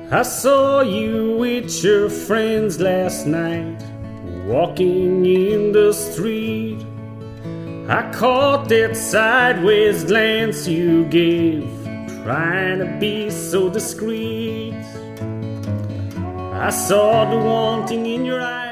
I saw you with your friends last night, walking in the street. I caught that sideways glance you gave, trying to be so discreet. I saw the wanting in your eyes.